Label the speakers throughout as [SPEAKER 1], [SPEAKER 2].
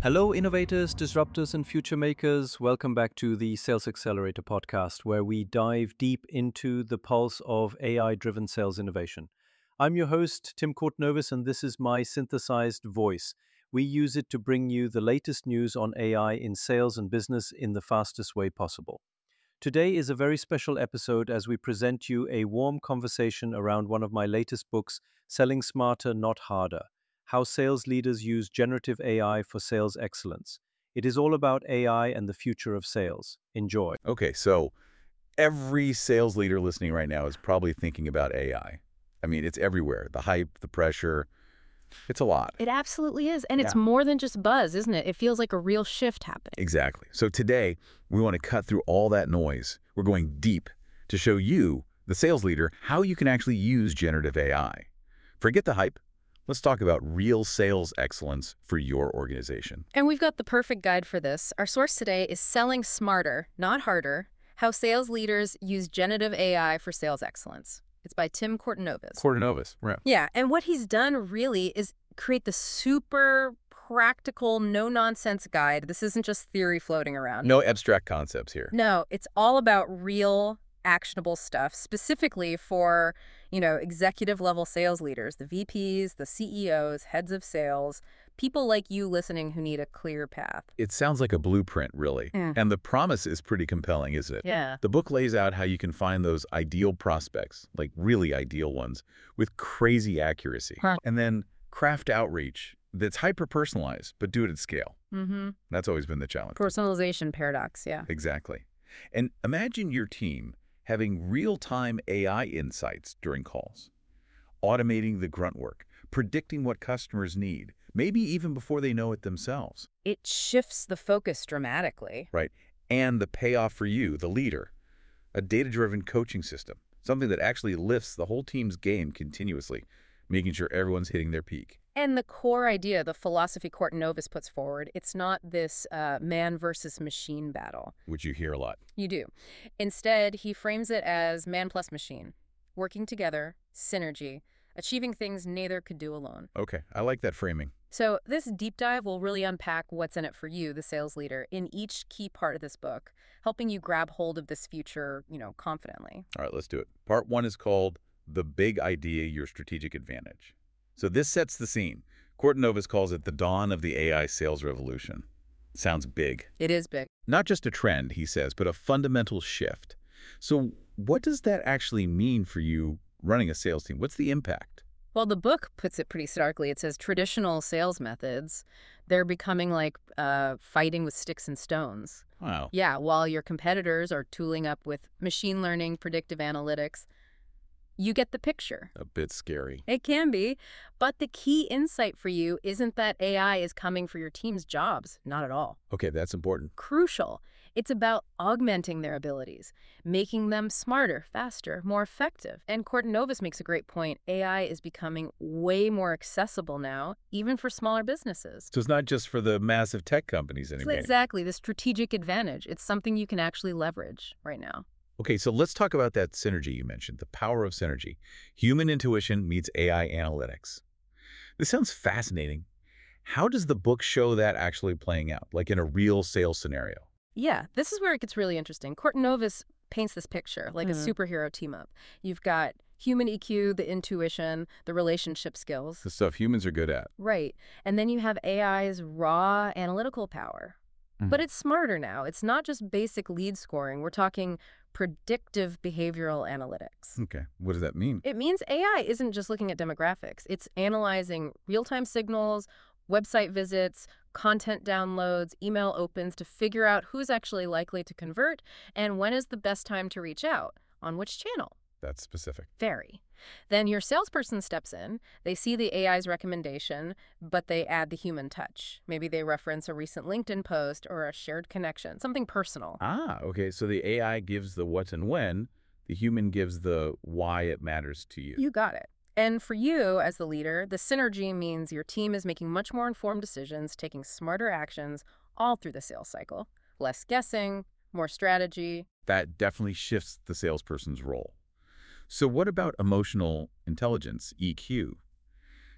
[SPEAKER 1] Hello, innovators, disruptors, and future makers. Welcome back to the Sales Accelerator podcast, where we dive deep into the pulse of AI driven sales innovation. I'm your host, Tim Courtnovis, and this is my synthesized voice. We use it to bring you the latest news on AI in sales and business in the fastest way possible. Today is a very special episode as we present you a warm conversation around one of my latest books, Selling Smarter, Not Harder: How Sales Leaders Use Generative AI for Sales Excellence. It is all about AI and the future of sales. Enjoy.
[SPEAKER 2] Okay, so every sales leader listening right now is probably thinking about AI. I mean, it's everywhere. The hype, the pressure, it's a lot.
[SPEAKER 3] It absolutely is. And it's
[SPEAKER 2] Yeah.
[SPEAKER 3] more than just buzz, isn't it? It feels like a real shift happening.
[SPEAKER 2] Exactly. So today, we want to cut through all that noise. We're going deep to show you, the sales leader, how you can actually use generative AI. Forget the hype. Let's talk about real sales excellence for your organization.
[SPEAKER 3] And we've got the perfect guide for this. Our source today is Selling Smarter, Not Harder: How Sales Leaders Use Generative AI for Sales Excellence. It's by Tim Courtnovis.
[SPEAKER 2] Courtnovis, right.
[SPEAKER 3] Yeah, and what he's done really is create the super practical, no-nonsense guide. This isn't just theory floating around.
[SPEAKER 2] No abstract concepts here.
[SPEAKER 3] No, it's all about real, actionable stuff, specifically for, executive level sales leaders, the VPs, the CEOs, heads of sales, people like you listening who need a clear path.
[SPEAKER 2] It sounds like a blueprint, really.
[SPEAKER 3] Mm.
[SPEAKER 2] And the promise is pretty compelling, isn't it?
[SPEAKER 3] Yeah.
[SPEAKER 2] The book lays out how you can find those ideal prospects, like really ideal ones, with crazy accuracy.
[SPEAKER 3] Huh.
[SPEAKER 2] And then craft outreach that's hyper-personalized, but do it at scale.
[SPEAKER 3] Mm-hmm.
[SPEAKER 2] That's always been the challenge.
[SPEAKER 3] Personalization paradox, yeah.
[SPEAKER 2] Exactly. And imagine your team having real-time AI insights during calls, automating the grunt work, predicting what customers need, maybe even before they know it themselves.
[SPEAKER 3] It shifts the focus dramatically.
[SPEAKER 2] Right. And the payoff for you, the leader, a data-driven coaching system, something that actually lifts the whole team's game continuously, making sure everyone's hitting their peak.
[SPEAKER 3] And the core idea, the philosophy Courtnovis puts forward, it's not this man versus machine battle.
[SPEAKER 2] Which you hear a lot.
[SPEAKER 3] You do. Instead, he frames it as man plus machine, working together, synergy, achieving things neither could do alone.
[SPEAKER 2] Okay, I like that framing.
[SPEAKER 3] So this deep dive will really unpack what's in it for you, the sales leader, in each key part of this book, helping you grab hold of this future, confidently.
[SPEAKER 2] All right, let's do it. Part 1 is called The Big Idea, Your Strategic Advantage. So this sets the scene. Courtnovis calls it the dawn of the AI sales revolution. Sounds big.
[SPEAKER 3] It is big.
[SPEAKER 2] Not just a trend, he says, but a fundamental shift. So what does that actually mean for you running a sales team? What's the impact?
[SPEAKER 3] Well, the book puts it pretty starkly. It says traditional sales methods, they're becoming like fighting with sticks and stones.
[SPEAKER 2] Wow.
[SPEAKER 3] Yeah, while your competitors are tooling up with machine learning, predictive analytics, you get the picture.
[SPEAKER 2] A bit scary.
[SPEAKER 3] It can be, but the key insight for you isn't that AI is coming for your team's jobs. Not at all.
[SPEAKER 2] Okay, that's important.
[SPEAKER 3] Crucial. It's about augmenting their abilities, making them smarter, faster, more effective. And Courtnovis makes a great point. AI is becoming way more accessible now, even for smaller businesses.
[SPEAKER 2] So it's not just for the massive tech companies anymore.
[SPEAKER 3] Exactly, the strategic advantage. It's something you can actually leverage right now.
[SPEAKER 2] Okay, so let's talk about that synergy you mentioned, the power of synergy. Human intuition meets AI analytics. This sounds fascinating. How does the book show that actually playing out, like in a real sales scenario?
[SPEAKER 3] Yeah, this is where it gets really interesting. Courtnovis paints this picture like a superhero team-up. You've got human EQ, the intuition, the relationship skills.
[SPEAKER 2] The stuff humans are good at.
[SPEAKER 3] Right. And then you have AI's raw analytical power. But it's smarter now. It's not just basic lead scoring. We're talking predictive behavioral analytics.
[SPEAKER 2] Okay, what does that mean?
[SPEAKER 3] It means AI isn't just looking at demographics. It's analyzing real-time signals, website visits, content downloads, email opens to figure out who's actually likely to convert and when is the best time to reach out, on which channel.
[SPEAKER 2] That's specific.
[SPEAKER 3] Very. Then your salesperson steps in, they see the AI's recommendation, but they add the human touch. Maybe they reference a recent LinkedIn post or a shared connection, something personal.
[SPEAKER 2] Ah, okay, so the AI gives the what and when, the human gives the why it matters to you.
[SPEAKER 3] You got it. And for you, as the leader, the synergy means your team is making much more informed decisions, taking smarter actions all through the sales cycle. Less guessing, more strategy.
[SPEAKER 2] That definitely shifts the salesperson's role. So what about emotional intelligence, EQ?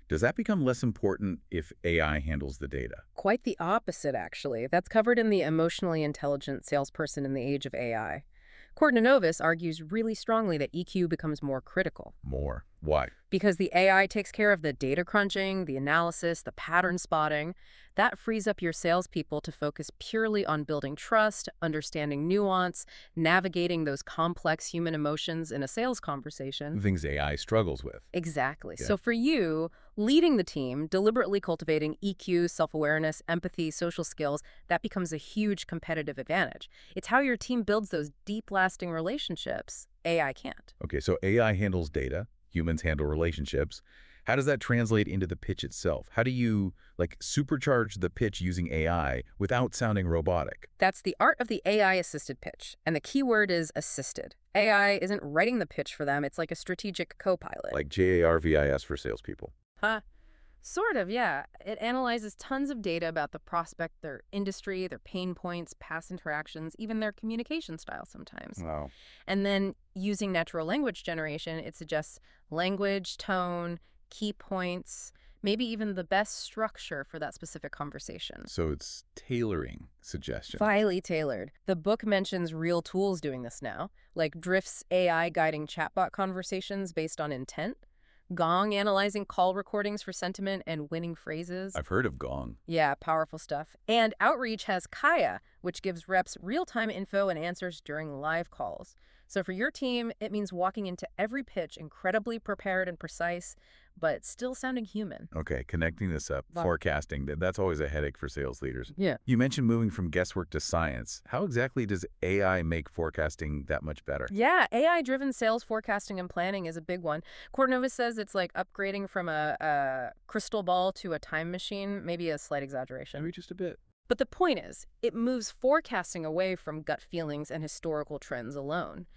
[SPEAKER 2] Does that become less important if AI handles the data?
[SPEAKER 3] Quite the opposite, actually. That's covered in The Emotionally Intelligent Salesperson in the Age of AI. Courtney-Novis argues really strongly that EQ becomes more critical.
[SPEAKER 2] More. Why?
[SPEAKER 3] Because the AI takes care of the data crunching, the analysis, the pattern spotting. That frees up your salespeople to focus purely on building trust, understanding nuance, navigating those complex human emotions in a sales conversation.
[SPEAKER 2] Things AI struggles with.
[SPEAKER 3] Exactly.
[SPEAKER 2] Yeah.
[SPEAKER 3] So for you, leading the team, deliberately cultivating EQ, self-awareness, empathy, social skills, that becomes a huge competitive advantage. It's how your team builds those deep, lasting relationships AI can't.
[SPEAKER 2] Okay, so AI handles data, humans handle relationships. How does that translate into the pitch itself? How do you, supercharge the pitch using AI without sounding robotic?
[SPEAKER 3] That's the art of the AI-assisted pitch, and the key word is assisted. AI isn't writing the pitch for them, it's like a strategic co-pilot.
[SPEAKER 2] Like JARVIS for salespeople.
[SPEAKER 3] Huh? Sort of, yeah. It analyzes tons of data about the prospect, their industry, their pain points, past interactions, even their communication style sometimes.
[SPEAKER 2] Wow.
[SPEAKER 3] And then, using natural language generation, it suggests language, tone, key points, maybe even the best structure for that specific conversation.
[SPEAKER 2] So it's tailoring suggestions.
[SPEAKER 3] Highly tailored. The book mentions real tools doing this now, like Drift's AI guiding chatbot conversations based on intent, Gong analyzing call recordings for sentiment and winning phrases.
[SPEAKER 2] I've heard of Gong.
[SPEAKER 3] Yeah, powerful stuff. And Outreach has Kaya, which gives reps real-time info and answers during live calls. So for your team, it means walking into every pitch incredibly prepared and precise, but still sounding human.
[SPEAKER 2] Okay, connecting this up,
[SPEAKER 3] Wow.
[SPEAKER 2] forecasting, that's always a headache for sales leaders.
[SPEAKER 3] Yeah.
[SPEAKER 2] You mentioned moving from guesswork to science. How exactly does AI make forecasting that much better?
[SPEAKER 3] Yeah, AI-driven sales forecasting and planning is a big one. Courtney says it's like upgrading from a crystal ball to a time machine, maybe a slight exaggeration.
[SPEAKER 2] Maybe just a bit.
[SPEAKER 3] But the point is, it moves forecasting away from gut feelings and historical trends alone.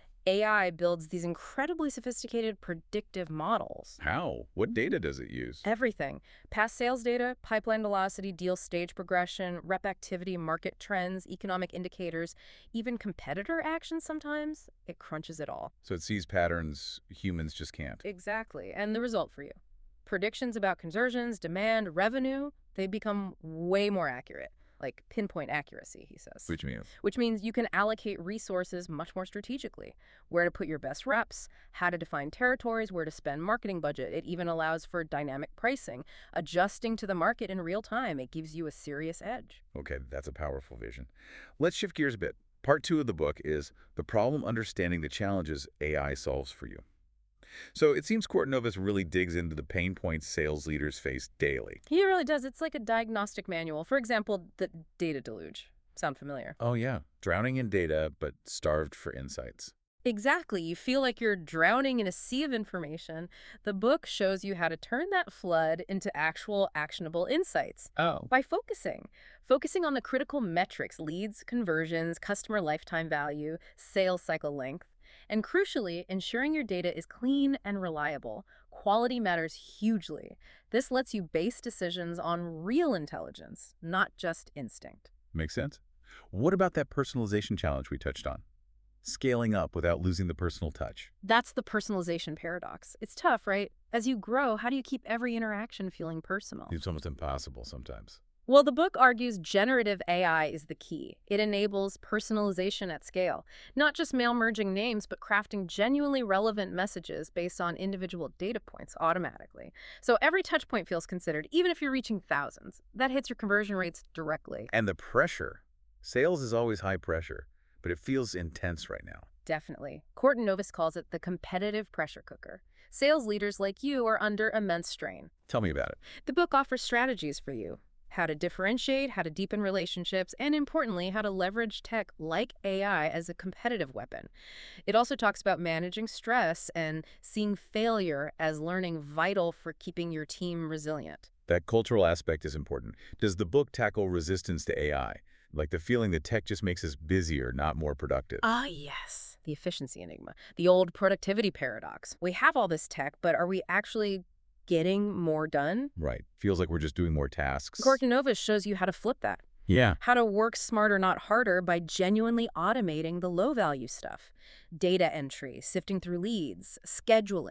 [SPEAKER 3] AI builds these incredibly sophisticated predictive models.
[SPEAKER 2] How? What data does it use?
[SPEAKER 3] Everything. Past sales data, pipeline velocity, deal stage progression, rep activity, market trends, economic indicators, even competitor actions sometimes. It crunches it all.
[SPEAKER 2] So it sees patterns humans just can't.
[SPEAKER 3] Exactly. And the result for you. Predictions about conversions, demand, revenue, they become way more accurate. Like pinpoint accuracy, he says.
[SPEAKER 2] Which
[SPEAKER 3] Which means you can allocate resources much more strategically. Where to put your best reps, how to define territories, where to spend marketing budget. It even allows for dynamic pricing, adjusting to the market in real time. It gives you a serious edge.
[SPEAKER 2] Okay, that's a powerful vision. Let's shift gears a bit. Part 2 of the book is The Problem Understanding the Challenges AI Solves for You. So it seems Courtney-Novis really digs into the pain points sales leaders face daily.
[SPEAKER 3] He really does. It's like a diagnostic manual. For example, the data deluge. Sound familiar?
[SPEAKER 2] Oh yeah, drowning in data, but starved for insights.
[SPEAKER 3] Exactly. You feel like you're drowning in a sea of information. The book shows you how to turn that flood into actual actionable insights
[SPEAKER 2] Oh.
[SPEAKER 3] by focusing on the critical metrics, leads, conversions, customer lifetime value, sales cycle length, and crucially, ensuring your data is clean and reliable. Quality matters hugely. This lets you base decisions on real intelligence, not just instinct.
[SPEAKER 2] Makes sense. What about that personalization challenge we touched on? Scaling up without losing the personal touch.
[SPEAKER 3] That's the personalization paradox. It's tough, right? As you grow, how do you keep every interaction feeling personal?
[SPEAKER 2] It's almost impossible sometimes.
[SPEAKER 3] Well, the book argues generative AI is the key. It enables personalization at scale, not just mail-merging names, but crafting genuinely relevant messages based on individual data points automatically. So every touch point feels considered, even if you're reaching thousands. That hits your conversion rates directly.
[SPEAKER 2] And the pressure. Sales is always high pressure, but it feels intense right now.
[SPEAKER 3] Definitely. Courtney-Novis calls it the competitive pressure cooker. Sales leaders like you are under immense strain.
[SPEAKER 2] Tell me about it.
[SPEAKER 3] The book offers strategies for you. How to differentiate, how to deepen relationships, and importantly, how to leverage tech like AI as a competitive weapon. It also talks about managing stress and seeing failure as learning vital for keeping your team resilient.
[SPEAKER 2] That cultural aspect is important. Does the book tackle resistance to AI? Like the feeling that tech just makes us busier, not more productive?
[SPEAKER 3] Ah, yes. The efficiency enigma. The old productivity paradox. We have all this tech, but are we actually getting more done?
[SPEAKER 2] Right. Feels like we're just doing more tasks.
[SPEAKER 3] Courtney-Novis shows you how to flip that.
[SPEAKER 2] Yeah.
[SPEAKER 3] How to work smarter, not harder, by genuinely automating the low-value stuff. Data entry, sifting through leads, scheduling.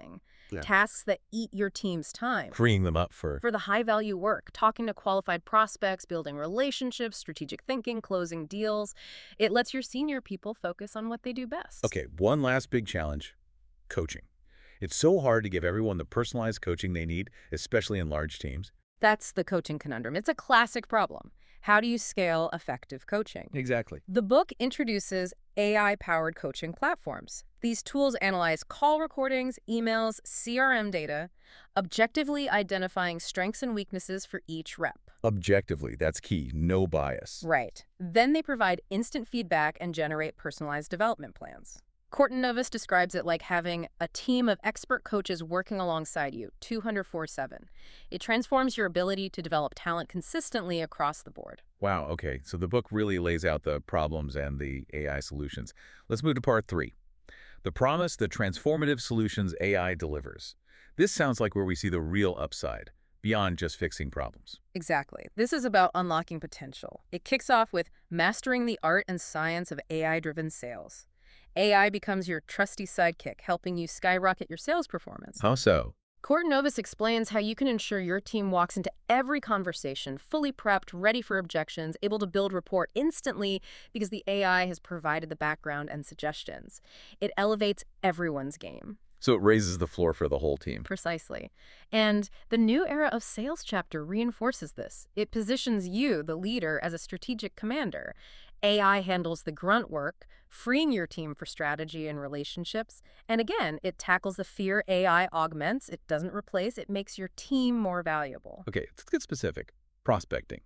[SPEAKER 2] Yeah.
[SPEAKER 3] tasks that eat your team's time.
[SPEAKER 2] Freeing them up for...
[SPEAKER 3] For the high-value work, talking to qualified prospects, building relationships, strategic thinking, closing deals. It lets your senior people focus on what they do best.
[SPEAKER 2] Okay, one last big challenge, coaching. It's so hard to give everyone the personalized coaching they need, especially in large teams.
[SPEAKER 3] That's the coaching conundrum. It's a classic problem. How do you scale effective coaching?
[SPEAKER 2] Exactly.
[SPEAKER 3] The book introduces AI-powered coaching platforms. These tools analyze call recordings, emails, CRM data, objectively identifying strengths and weaknesses for each rep.
[SPEAKER 2] Objectively, that's key. No bias.
[SPEAKER 3] Right. Then they provide instant feedback and generate personalized development plans. Courtney Novus describes it like having a team of expert coaches working alongside you, 204/7. It transforms your ability to develop talent consistently across the board.
[SPEAKER 2] Wow, okay. So the book really lays out the problems and the AI solutions. Let's move to part 3. The promise, the transformative solutions AI delivers. This sounds like where we see the real upside, beyond just fixing problems.
[SPEAKER 3] Exactly. This is about unlocking potential. It kicks off with mastering the art and science of AI-driven sales. AI becomes your trusty sidekick, helping you skyrocket your sales performance.
[SPEAKER 2] How so?
[SPEAKER 3] Courtney Novus explains how you can ensure your team walks into every conversation fully prepped, ready for objections, able to build rapport instantly because the AI has provided the background and suggestions. It elevates everyone's game.
[SPEAKER 2] So it raises the floor for the whole team.
[SPEAKER 3] Precisely. And the new era of sales chapter reinforces this. It positions you, the leader, as a strategic commander. AI handles the grunt work, freeing your team for strategy and relationships. And again, it tackles the fear AI augments. It doesn't replace. It makes your team more valuable.
[SPEAKER 2] Okay, let's get specific. Prospecting.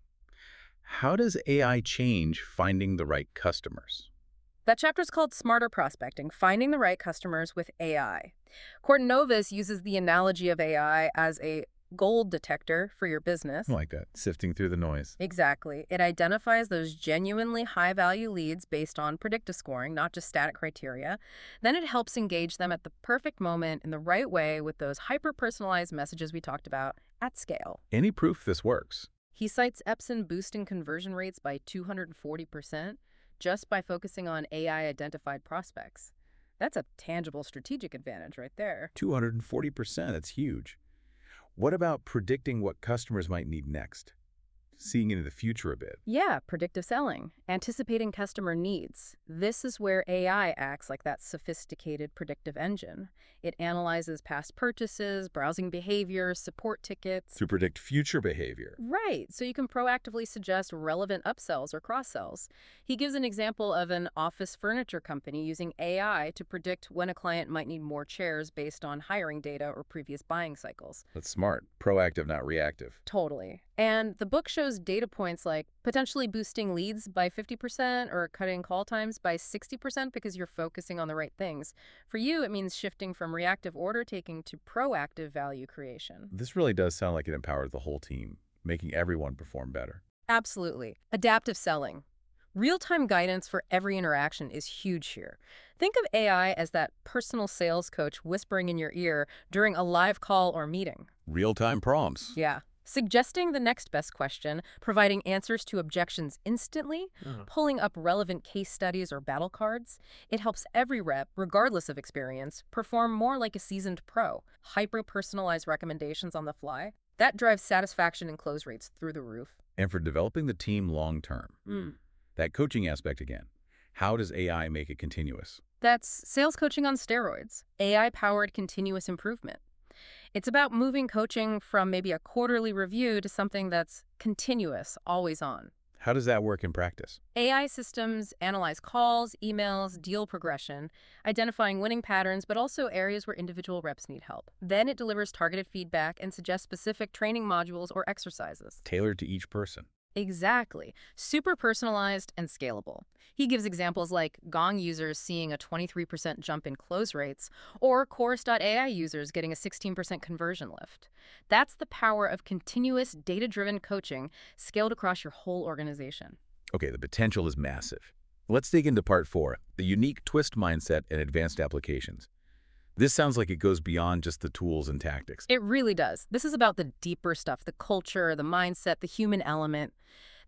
[SPEAKER 2] How does AI change finding the right customers?
[SPEAKER 3] That chapter is called Smarter Prospecting, Finding the Right Customers with AI. Courtney Novus uses the analogy of AI as a gold detector for your business.
[SPEAKER 2] I like that, sifting through the noise.
[SPEAKER 3] Exactly. It identifies those genuinely high-value leads based on predictive scoring, not just static criteria. Then it helps engage them at the perfect moment in the right way with those hyper-personalized messages we talked about at scale.
[SPEAKER 2] Any proof this works?
[SPEAKER 3] He cites Epson boosting conversion rates by 240% just by focusing on AI-identified prospects. That's a tangible strategic advantage right there.
[SPEAKER 2] 240%, that's huge. What about predicting what customers might need next? Seeing into the future a bit.
[SPEAKER 3] Yeah, predictive selling, anticipating customer needs. This is where AI acts like that sophisticated predictive engine. It analyzes past purchases, browsing behavior, support tickets.
[SPEAKER 2] To predict future behavior.
[SPEAKER 3] Right, so you can proactively suggest relevant upsells or cross-sells. He gives an example of an office furniture company using AI to predict when a client might need more chairs based on hiring data or previous buying cycles.
[SPEAKER 2] That's smart. Proactive, not reactive.
[SPEAKER 3] Totally. And the book shows data points like potentially boosting leads by 50% or cutting call times by 60% because you're focusing on the right things. For you, it means shifting from reactive order taking to proactive value creation.
[SPEAKER 2] This really does sound like it empowers the whole team, making everyone perform better.
[SPEAKER 3] Absolutely. Adaptive selling. Real-time guidance for every interaction is huge here. Think of AI as that personal sales coach whispering in your ear during a live call or meeting.
[SPEAKER 2] Real-time prompts.
[SPEAKER 3] Yeah. Suggesting the next best question, providing answers to objections instantly, pulling up relevant case studies or battle cards. It helps every rep, regardless of experience, perform more like a seasoned pro. Hyper-personalized recommendations on the fly. That drives satisfaction and close rates through the roof.
[SPEAKER 2] And for developing the team long-term. That coaching aspect again. How does AI make it continuous?
[SPEAKER 3] That's sales coaching on steroids. AI-powered continuous improvement. It's about moving coaching from maybe a quarterly review to something that's continuous, always on.
[SPEAKER 2] How does that work in practice?
[SPEAKER 3] AI systems analyze calls, emails, deal progression, identifying winning patterns, but also areas where individual reps need help. Then it delivers targeted feedback and suggests specific training modules or exercises.
[SPEAKER 2] Tailored to each person.
[SPEAKER 3] Exactly. Super personalized and scalable. He gives examples like Gong users seeing a 23% jump in close rates or Chorus.ai users getting a 16% conversion lift. That's the power of continuous data-driven coaching scaled across your whole organization.
[SPEAKER 2] Okay, the potential is massive. Let's dig into part 4, the unique twist mindset and advanced applications. This sounds like it goes beyond just the tools and tactics.
[SPEAKER 3] It really does. This is about the deeper stuff, the culture, the mindset, the human element.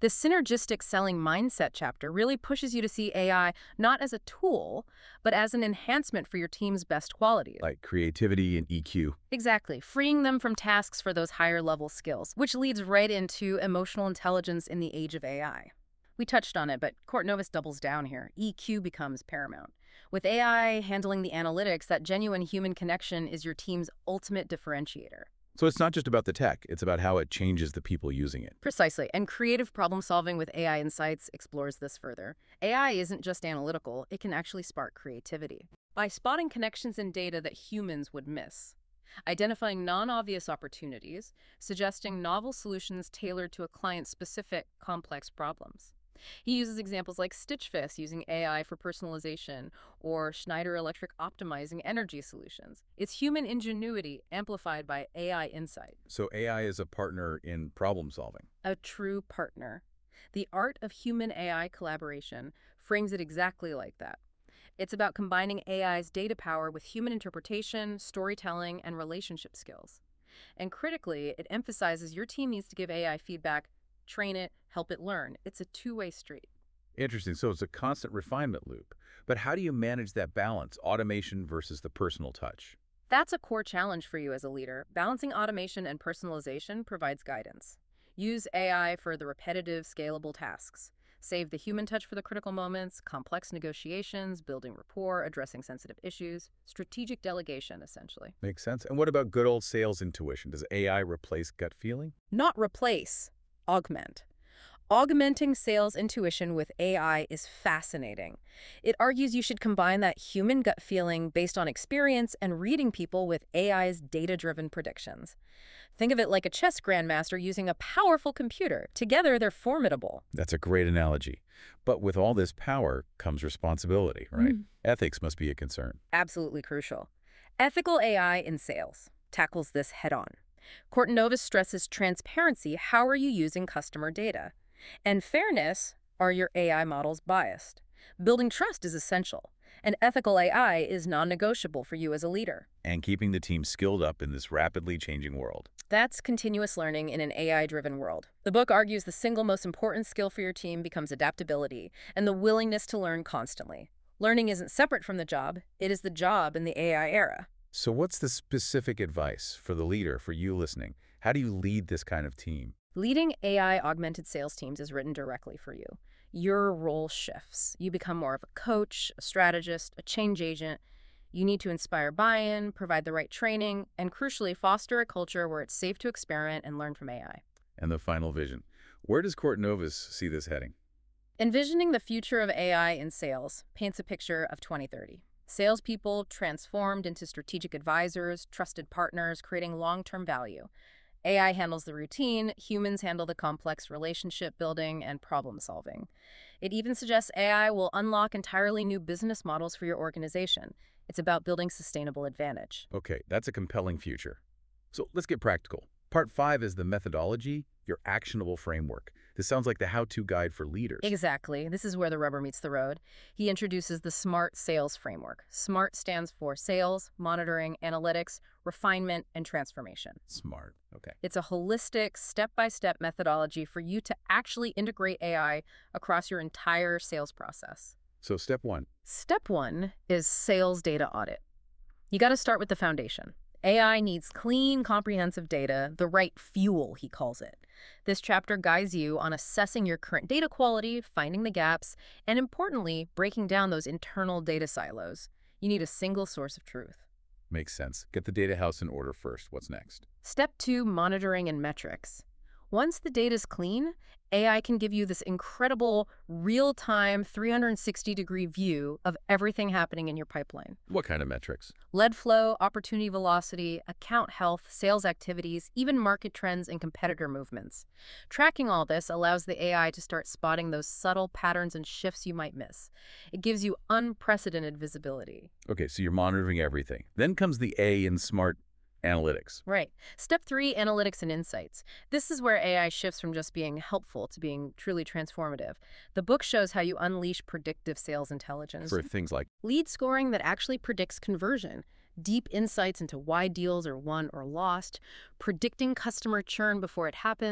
[SPEAKER 3] The synergistic selling mindset chapter really pushes you to see AI not as a tool, but as an enhancement for your team's best qualities.
[SPEAKER 2] Like creativity and EQ.
[SPEAKER 3] Exactly, freeing them from tasks for those higher level skills, which leads right into emotional intelligence in the age of AI. We touched on it, but Courtnovis doubles down here. EQ becomes paramount. With AI handling the analytics, that genuine human connection is your team's ultimate differentiator.
[SPEAKER 2] So it's not just about the tech, it's about how it changes the people using it.
[SPEAKER 3] Precisely, and creative problem solving with AI Insights explores this further. AI isn't just analytical, it can actually spark creativity. By spotting connections in data that humans would miss, identifying non-obvious opportunities, suggesting novel solutions tailored to a client's specific complex problems. He uses examples like Stitch Fix using AI for personalization or Schneider Electric optimizing energy solutions. It's human ingenuity amplified by AI insight.
[SPEAKER 2] So AI is a partner in problem solving.
[SPEAKER 3] A true partner. The art of human-AI collaboration frames it exactly like that. It's about combining AI's data power with human interpretation, storytelling, and relationship skills. And critically, it emphasizes your team needs to give AI feedback, train it, help it learn. It's a two-way street.
[SPEAKER 2] Interesting. So it's a constant refinement loop. But how do you manage that balance, automation versus the personal touch?
[SPEAKER 3] That's a core challenge for you as a leader. Balancing automation and personalization provides guidance. Use AI for the repetitive, scalable tasks. Save the human touch for the critical moments, complex negotiations, building rapport, addressing sensitive issues, strategic delegation, essentially.
[SPEAKER 2] Makes sense. And what about good old sales intuition? Does AI replace gut feeling?
[SPEAKER 3] Not replace, augment. Augmenting sales intuition with AI is fascinating. It argues you should combine that human gut feeling based on experience and reading people with AI's data-driven predictions. Think of it like a chess grandmaster using a powerful computer. Together, they're formidable.
[SPEAKER 2] That's a great analogy. But with all this power comes responsibility, right? Ethics must be a concern.
[SPEAKER 3] Absolutely crucial. Ethical AI in sales tackles this head-on. Courtnovis stresses transparency. How are you using customer data? And fairness. Are your AI models biased? Building trust is essential. And ethical AI is non-negotiable for you as a leader.
[SPEAKER 2] And keeping the team skilled up in this rapidly changing world.
[SPEAKER 3] That's continuous learning in an AI-driven world. The book argues the single most important skill for your team becomes adaptability and the willingness to learn constantly. Learning isn't separate from the job. It is the job in the AI era.
[SPEAKER 2] So what's the specific advice for the leader, for you listening? How do you lead this kind of team?
[SPEAKER 3] Leading AI-augmented sales teams is written directly for you. Your role shifts. You become more of a coach, a strategist, a change agent. You need to inspire buy-in, provide the right training, and crucially, foster a culture where it's safe to experiment and learn from AI.
[SPEAKER 2] And the final vision. Where does Courtnovis see this heading?
[SPEAKER 3] Envisioning the future of AI in sales paints a picture of 2030. Salespeople transformed into strategic advisors, trusted partners, creating long-term value. AI handles the routine, humans handle the complex relationship building and problem solving. It even suggests AI will unlock entirely new business models for your organization. It's about building sustainable advantage.
[SPEAKER 2] Okay, that's a compelling future. So let's get practical. Part 5 is the methodology, your actionable framework. This sounds like the how-to guide for leaders.
[SPEAKER 3] Exactly. This is where the rubber meets the road. He introduces the SMART sales framework. SMART stands for sales, monitoring, analytics, refinement, and transformation.
[SPEAKER 2] SMART. Okay.
[SPEAKER 3] It's a holistic, step-by-step methodology for you to actually integrate AI across your entire sales process.
[SPEAKER 2] So step 1.
[SPEAKER 3] Step 1 is sales data audit. You got to start with the foundation. AI needs clean, comprehensive data, the right fuel, he calls it. This chapter guides you on assessing your current data quality, finding the gaps, and importantly, breaking down those internal data silos. You need a single source of truth.
[SPEAKER 2] Makes sense. Get the data house in order first. What's next?
[SPEAKER 3] Step 2, monitoring and metrics. Once the data's clean, AI can give you this incredible real-time 360-degree view of everything happening in your pipeline.
[SPEAKER 2] What kind of metrics?
[SPEAKER 3] Lead flow, opportunity velocity, account health, sales activities, even market trends and competitor movements. Tracking all this allows the AI to start spotting those subtle patterns and shifts you might miss. It gives you unprecedented visibility.
[SPEAKER 2] Okay, so you're monitoring everything. Then comes the A in SMART analytics.
[SPEAKER 3] Right. Step 3, analytics and insights. This is where AI shifts from just being helpful to being truly transformative. The book shows how you unleash predictive sales intelligence.
[SPEAKER 2] For things like
[SPEAKER 3] Lead scoring that actually predicts conversion, deep insights into why deals are won or lost, predicting customer churn before it happens,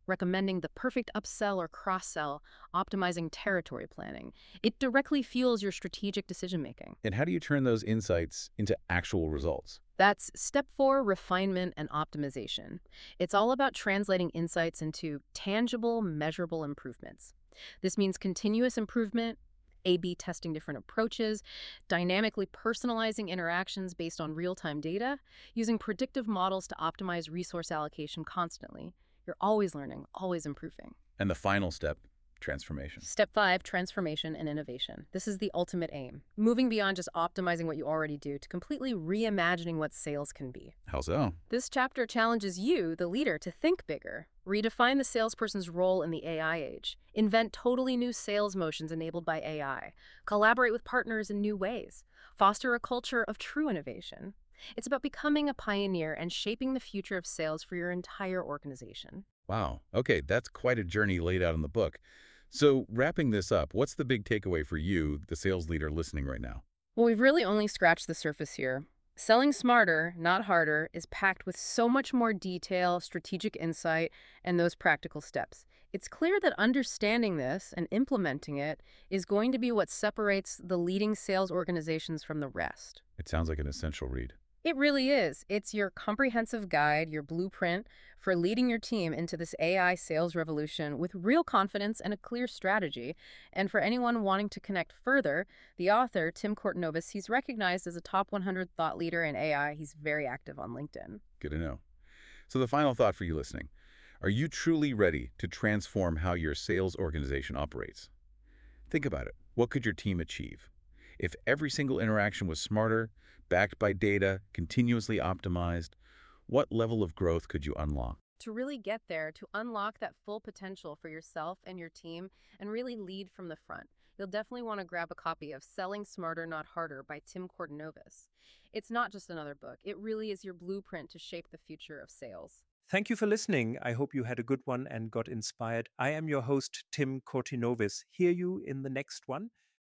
[SPEAKER 3] recommending the perfect upsell or cross-sell, optimizing territory planning. It directly fuels your strategic decision-making.
[SPEAKER 2] And how do you turn those insights into actual results?
[SPEAKER 3] That's step 4, refinement and optimization. It's all about translating insights into tangible, measurable improvements. This means continuous improvement, A/B testing different approaches, dynamically personalizing interactions based on real-time data, using predictive models to optimize resource allocation constantly. You're always learning, always improving.
[SPEAKER 2] And the final step, transformation.
[SPEAKER 3] Step 5, transformation and innovation. This is the ultimate aim. Moving beyond just optimizing what you already do to completely reimagining what sales can be.
[SPEAKER 2] How so?
[SPEAKER 3] This chapter challenges you, the leader, to think bigger. Redefine the salesperson's role in the AI age. Invent totally new sales motions enabled by AI. Collaborate with partners in new ways. Foster a culture of true innovation. It's about becoming a pioneer and shaping the future of sales for your entire organization.
[SPEAKER 2] Wow. Okay, that's quite a journey laid out in the book. So wrapping this up, what's the big takeaway for you, the sales leader listening right now?
[SPEAKER 3] Well, we've really only scratched the surface here. Selling smarter, not harder, is packed with so much more detail, strategic insight, and those practical steps. It's clear that understanding this and implementing it is going to be what separates the leading sales organizations from the rest.
[SPEAKER 2] It sounds like an essential read.
[SPEAKER 3] It really is. It's your comprehensive guide, your blueprint for leading your team into this AI sales revolution with real confidence and a clear strategy. And for anyone wanting to connect further, the author, Tim Kortenovis, he's recognized as a top 100 thought leader in AI. He's very active on LinkedIn.
[SPEAKER 2] Good to know. So the final thought for you listening, are you truly ready to transform how your sales organization operates? Think about it. What could your team achieve? If every single interaction was smarter, backed by data, continuously optimized, what level of growth could you unlock?
[SPEAKER 3] To really get there, to unlock that full potential for yourself and your team and really lead from the front, you'll definitely want to grab a copy of Selling Smarter, Not Harder by Tim Kortenovis. It's not just another book. It really is your blueprint to shape the future of sales.
[SPEAKER 1] Thank you for listening. I hope you had a good one and got inspired. I am your host, Tim Kortenovis. Hear you in the next one.